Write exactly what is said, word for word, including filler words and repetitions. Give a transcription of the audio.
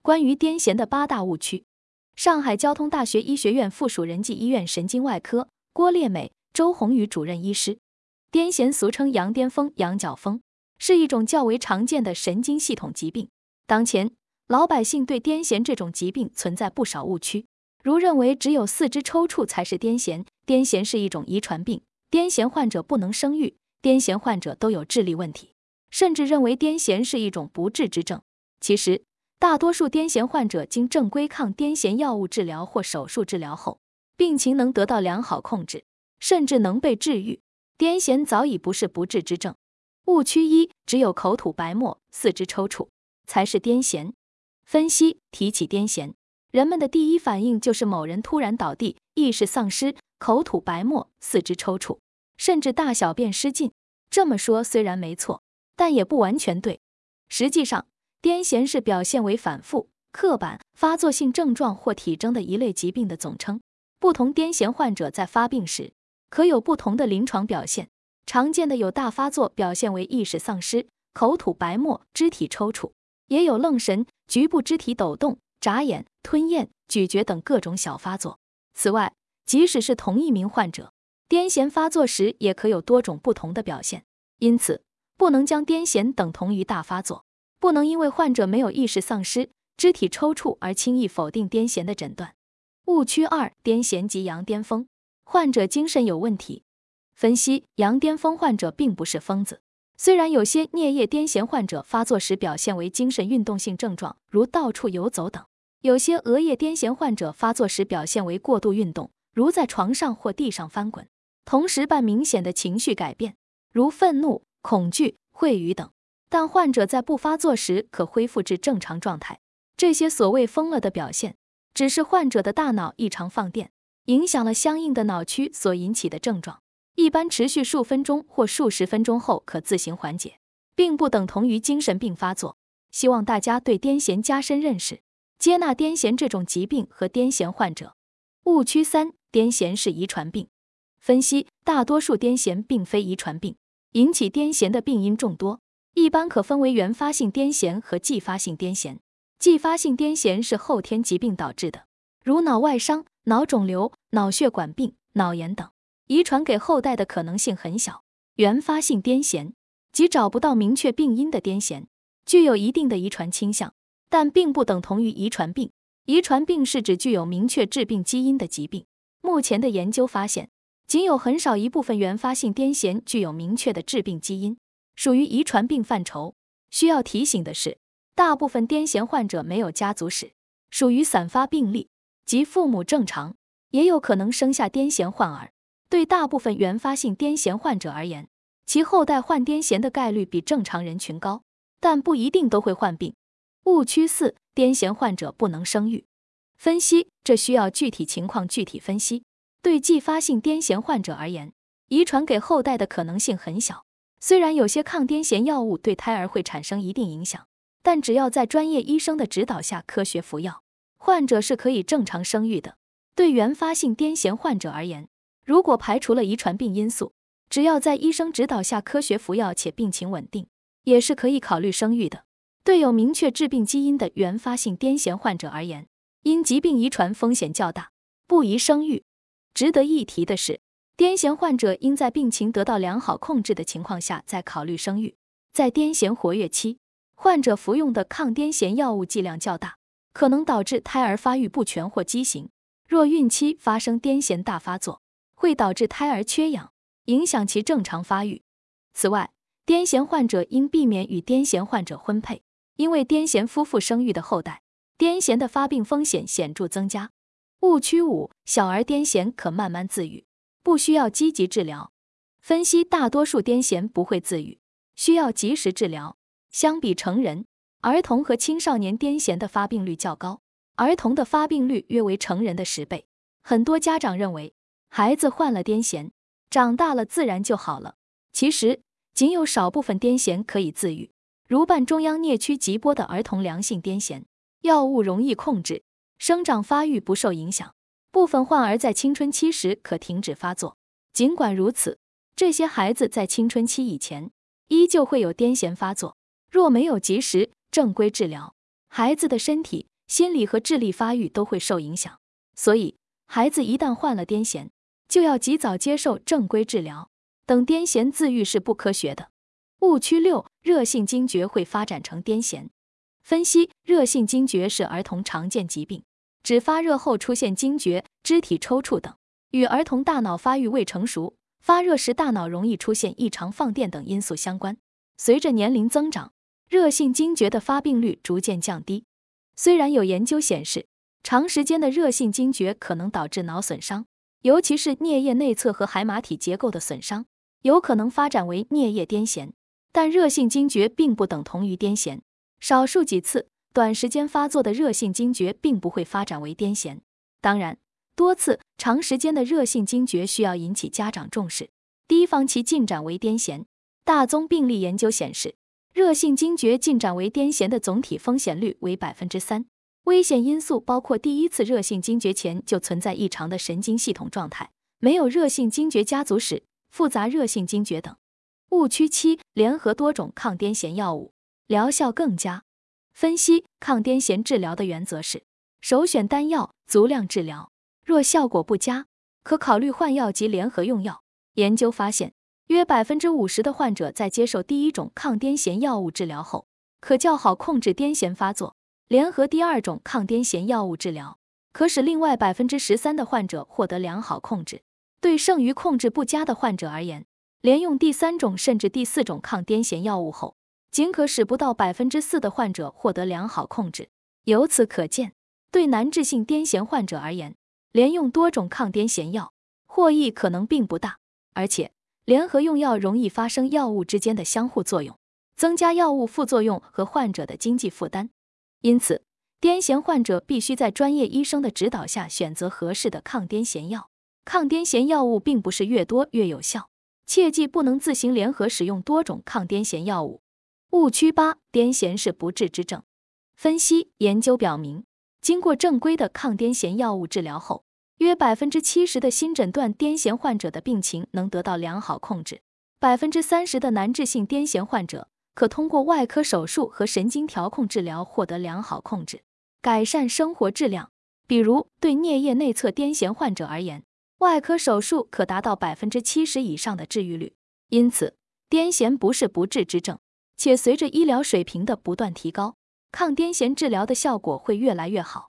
关于癫痫的八大误区。上海交通大学医学院附属仁济医院神经外科郭烈美、周红宇主任医师。癫痫俗称羊癫疯、羊角风，是一种较为常见的神经系统疾病。当前，老百姓对癫痫这种疾病存在不少误区，如认为只有四肢抽搐才是癫痫，癫痫是一种遗传病，癫痫患者不能生育，癫痫患者都有智力问题，甚至认为癫痫是一种不治之症。其实，大多数癫痫患者经正规抗癫痫药物治疗或手术治疗后，病情能得到良好控制，甚至能被治愈。癫痫早已不是不治之症。误区一：只有口吐白沫、四肢抽搐才是癫痫。分析：提起癫痫，人们的第一反应就是某人突然倒地，意识丧失，口吐白沫，四肢抽搐，甚至大小便失禁。这么说虽然没错，但也不完全对。实际上，癫痫是表现为反复、刻板、发作性症状或体征的一类疾病的总称。不同癫痫患者在发病时，可有不同的临床表现。常见的有大发作，表现为意识丧失、口吐白沫、肢体抽搐，也有愣神、局部肢体抖动、眨眼、吞咽、咀嚼等各种小发作。此外，即使是同一名患者，癫痫发作时也可有多种不同的表现，因此不能将癫痫等同于大发作，不能因为患者没有意识丧失、肢体抽搐而轻易否定癫痫的诊断。误区二：癫痫及羊癫疯，患者精神有问题。分析：羊癫疯患者并不是疯子，虽然有些颞叶癫痫患者发作时表现为精神运动性症状，如到处游走等；有些额叶癫痫患者发作时表现为过度运动，如在床上或地上翻滚，同时伴明显的情绪改变，如愤怒、恐惧、秽语等。但患者在不发作时可恢复至正常状态。这些所谓疯了的表现，只是患者的大脑异常放电，影响了相应的脑区所引起的症状。一般持续数分钟或数十分钟后可自行缓解，并不等同于精神病发作。希望大家对癫痫加深认识，接纳癫痫这种疾病和癫痫患者。误区三：癫痫是遗传病。分析：大多数癫痫并非遗传病，引起癫痫的病因众多，一般可分为原发性癫痫和继发性癫痫。继发性癫痫是后天疾病导致的，如脑外伤、脑肿瘤、脑血管病、脑炎等，遗传给后代的可能性很小。原发性癫痫即找不到明确病因的癫痫，具有一定的遗传倾向，但并不等同于遗传病。遗传病是指具有明确致病基因的疾病。目前的研究发现，仅有很少一部分原发性癫痫具有明确的致病基因，属于遗传病范畴。需要提醒的是，大部分癫痫患者没有家族史，属于散发病例，即父母正常，也有可能生下癫痫患儿。对大部分原发性癫痫患者而言，其后代患癫痫的概率比正常人群高，但不一定都会患病。误区四：癫痫患者不能生育。分析：这需要具体情况具体分析。对继发性癫痫患者而言，遗传给后代的可能性很小。虽然有些抗癫痫药物对胎儿会产生一定影响，但只要在专业医生的指导下科学服药，患者是可以正常生育的。对原发性癫痫患者而言，如果排除了遗传病因素，只要在医生指导下科学服药且病情稳定，也是可以考虑生育的。对有明确致病基因的原发性癫痫患者而言，因疾病遗传风险较大，不宜生育。值得一提的是，癫痫患者应在病情得到良好控制的情况下再考虑生育。在癫痫活跃期，患者服用的抗癫痫药物剂量较大，可能导致胎儿发育不全或畸形。若孕期发生癫痫大发作，会导致胎儿缺氧，影响其正常发育。此外，癫痫患者应避免与癫痫患者婚配，因为癫痫夫妇生育的后代，癫痫的发病风险显著增加。误区五：小儿癫痫可慢慢自愈，不需要积极治疗。分析：大多数癫痫不会自愈，需要及时治疗。相比成人，儿童和青少年癫痫的发病率较高，儿童的发病率约为成人的十倍。很多家长认为，孩子患了癫痫，长大了自然就好了。其实，仅有少部分癫痫可以自愈，如半中央颞区疾波的儿童良性癫痫，药物容易控制，生长发育不受影响。部分患儿在青春期时可停止发作。尽管如此，这些孩子在青春期以前，依旧会有癫痫发作。若没有及时正规治疗，孩子的身体心理和智力发育都会受影响。所以，孩子一旦患了癫痫，就要及早接受正规治疗。等癫痫自愈是不科学的。误区六：热性惊厥会发展成癫痫。分析：热性惊厥是儿童常见疾病，指发热后出现惊厥、肢体抽搐等，与儿童大脑发育未成熟、发热时大脑容易出现异常放电等因素相关。随着年龄增长，热性惊厥的发病率逐渐降低。虽然有研究显示，长时间的热性惊厥可能导致脑损伤，尤其是颞叶内侧和海马体结构的损伤，有可能发展为颞叶癫痫。但热性惊厥并不等同于癫痫，少数几次短时间发作的热性惊厥并不会发展为癫痫。当然，多次长时间的热性惊厥需要引起家长重视，提防其进展为癫痫。大宗病例研究显示，热性惊厥进展为癫痫的总体风险率为 百分之三， 危险因素包括第一次热性惊厥前就存在异常的神经系统状态，没有热性惊厥家族史、复杂热性惊厥等。误区七：联合多种抗癫痫药物，疗效更佳。分析：抗癫痫治疗的原则是，首选单药，足量治疗，若效果不佳，可考虑换药及联合用药。研究发现，约 百分之五十 的患者在接受第一种抗癫痫药物治疗后，可较好控制癫痫发作；联合第二种抗癫痫药物治疗，可使另外 百分之十三 的患者获得良好控制。对剩余控制不佳的患者而言，连用第三种甚至第四种抗癫痫药物后，仅可使不到 百分之四 的患者获得良好控制。由此可见，对难治性癫痫患者而言，连用多种抗癫痫药，获益可能并不大，而且联合用药容易发生药物之间的相互作用，增加药物副作用和患者的经济负担。因此，癫痫患者必须在专业医生的指导下选择合适的抗癫痫药。抗癫痫药物并不是越多越有效，切记不能自行联合使用多种抗癫痫药物。误区八：癫痫是不治之症。分析：研究表明，经过正规的抗癫痫药物治疗后，约 百分之七十 的新诊断癫痫患者的病情能得到良好控制， 百分之三十 的难治性癫痫患者可通过外科手术和神经调控治疗获得良好控制，改善生活质量。比如，对颞叶内侧癫痫患者而言，外科手术可达到 百分之七十 以上的治愈率。因此，癫痫不是不治之症，且随着医疗水平的不断提高，抗癫痫治疗的效果会越来越好。